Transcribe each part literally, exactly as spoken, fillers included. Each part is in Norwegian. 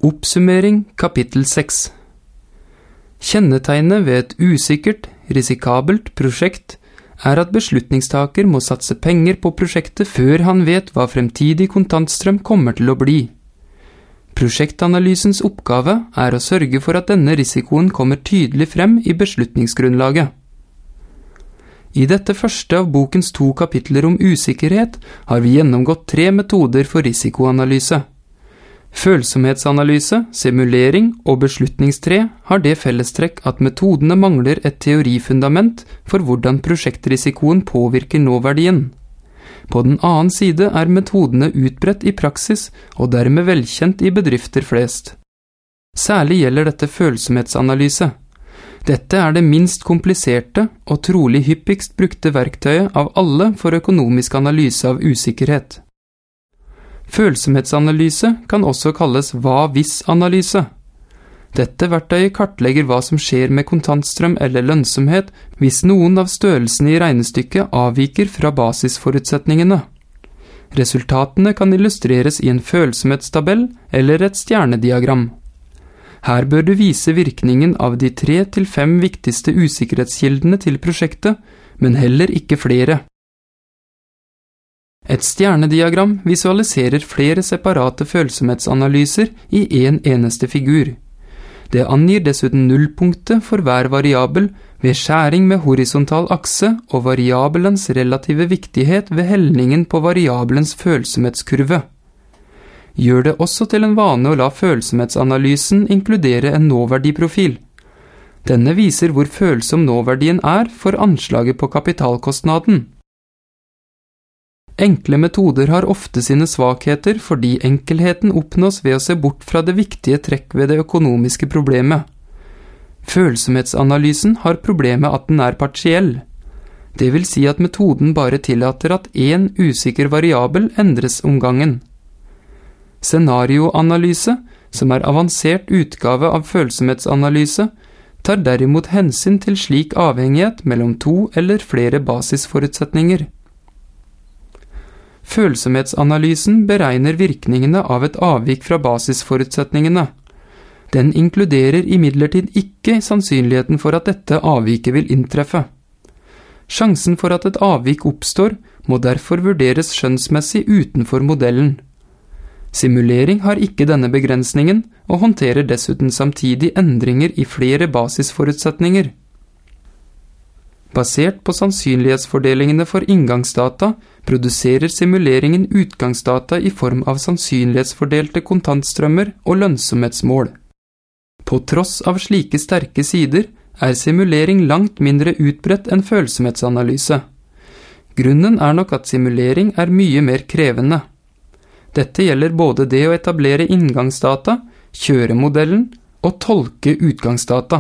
Oppsummering kapittel seks. Kjennetegnet ved et usikkert, risikabelt prosjekt er at beslutningstaker må satse penger på prosjektet før han vet hva fremtidig kontantstrøm kommer til å bli. Prosjektanalysens oppgave er å sørge for at denne risikoen kommer tydelig frem i beslutningsgrunnlaget. I dette første av bokens to kapitler om usikkerhet har vi gjennomgått tre metoder for risikoanalyse. Følsomhetsanalyse, simulering og beslutningstre har det fellestrekk at metodene mangler et teorifundament for hvordan prosjektrisikoen påvirker nåverdien. På den annen side er metodene utbredt i praksis og dermed velkjent i bedrifter flest. Særlig gjelder dette følsomhetsanalyse. Dette er det minst kompliserte og trolig hyppigst brukte verktøyet av alle for økonomisk analyse av usikkerhet. Følsomhetsanalyse kan også kalles hva-hvis-analyse. Dette verktøyet kartlegger hva som skjer med kontantstrøm eller lønnsomhet hvis noen av størrelsene i regnestykket avviker fra basisforutsetningene. Resultatene kan illustreres i en følsomhetstabell eller et stjernediagram. Her bør du vise virkningen av de tre til fem viktigste usikkerhetskildene til prosjektet, men heller ikke flere. Et stjernediagram visualiserer flere separate følsomhetsanalyser i en eneste figur. Det angir dessuten nullpunktet for hver variabel ved skjæring med horisontal akse og variabelens relative viktighet ved helningen på variabelens følsomhetskurve. Gjør det også til en vane å la følsomhetsanalysen inkludere en nåverdiprofil. Denne viser hvor følsom nåverdien er for anslaget på kapitalkostnaden. Enkle metoder har ofte sine svakheter fordi enkelheten oppnås ved å se bort fra det viktige trekk ved det økonomiske problemet. Følsomhetsanalysen har problemet at den er partiell. Det vil si at metoden bare tillater at en usikker variabel endres om gangen. Scenarioanalyse, som er avansert utgave av følsomhetsanalyse, tar derimot hensyn til slik avhengighet mellom to eller flere basisforutsetninger. Følsomhetsanalysen beregner virkningene av et avvik fra basisforutsetningene. Den inkluderer imidlertid ikke sannsynligheten for at dette avviket vil inntreffe. Sjansen for at et avvik oppstår må derfor vurderes skjønnsmessig utenfor modellen. Simulering har ikke denne begrensningen og håndterer dessuten samtidig endringer i flere basisforutsetninger. Basert på sannsynlighetsfordelingene for inngangsdata, produserer simuleringen utgangsdata i form av sannsynlighetsfordelte kontantstrømmer og lønnsomhetsmål. På tross av slike sterke sider, er simulering langt mindre utbredt enn følsomhetsanalyse. Grunnen er nok at simulering er mye mer krevende. Dette gjelder både det å etablere inngangsdata, kjøre modellen og tolke utgangsdata.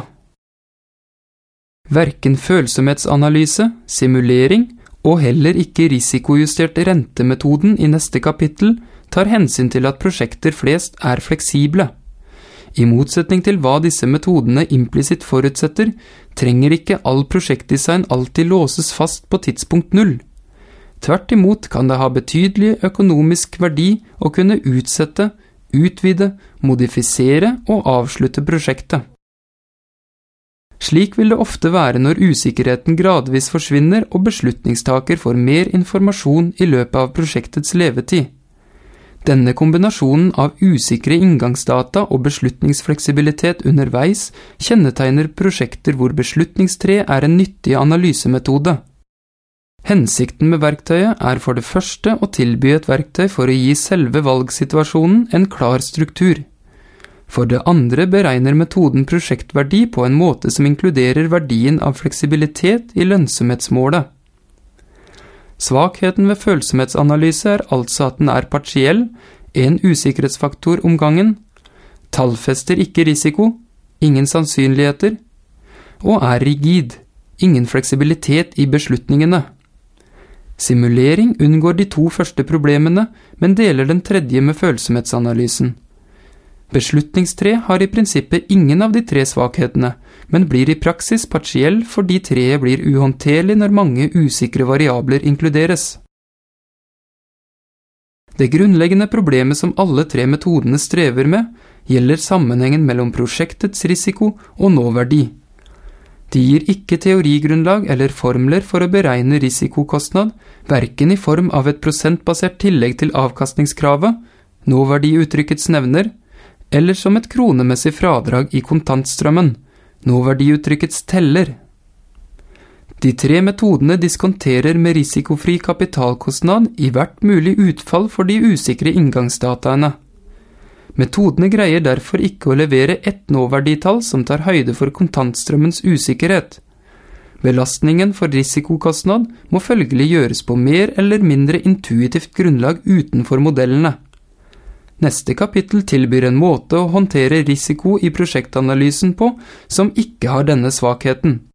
Hverken følsomhetsanalyse, simulering og heller ikke risikojustert rentemetoden i neste kapittel tar hensyn til at prosjekter flest er fleksible. I motsetning til hva disse metodene implisitt forutsetter, trenger ikke all prosjektdesign alltid låses fast på tidspunkt null. Tvert imot kan det ha betydelig økonomisk verdi å kunne utsette, utvide, modifisere og avslutte prosjektet. Slik vil det ofte være når usikkerheten gradvis forsvinner og beslutningstaker får mer informasjon i løpet av prosjektets levetid. Denne kombinasjonen av usikre inngangsdata og beslutningsfleksibilitet underveis kjennetegner prosjekter hvor beslutningstre er en nyttig analysemetode. Hensikten med verktøyet er for det første å tilby et verktøy for å gi selve valgsituasjonen en klar struktur. For det andre beregner metoden prosjektverdi på en måte som inkluderer verdien av fleksibilitet i lønnsomhetsmålet. Svakheten ved følsomhetsanalyse er altså at den er partiell, en usikkerhetsfaktor om gangen, tallfester ikke risiko, ingen sannsynligheter, og er rigid, ingen fleksibilitet i beslutningene. Simulering unngår de to første problemene, men deler den tredje med følsomhetsanalysen. Beslutningstre har i prinsippet ingen av de tre svakhetene, men blir i praksis partiell fordi treet blir uhåndterlig når mange usikre variabler inkluderes. Det grunnleggende problemet som alle tre metodene strever med, gjelder sammenhengen mellom prosjektets risiko og nåverdi. De gir ikke teorigrunnlag eller formler for å beregne risikokostnad, hverken i form av et prosentbasert tillegg til avkastningskravet, nåverdiuttrykkets nevner, eller som et kronemessig fradrag i kontantstrømmen, nåverdiuttrykkets teller. De tre metodene diskonterer med risikofri kapitalkostnad i hvert mulig utfall for de usikre inngangsdataene. Metodene greier derfor ikke å levere ett nåverditall som tar høyde for kontantstrømmens usikkerhet. Belastningen for risikokostnad må følgelig gjøres på mer eller mindre intuitivt grunnlag utenfor modellene. Neste kapittel tilbyr en måte å håndtere risiko i prosjektanalysen på som ikke har denne svakheten.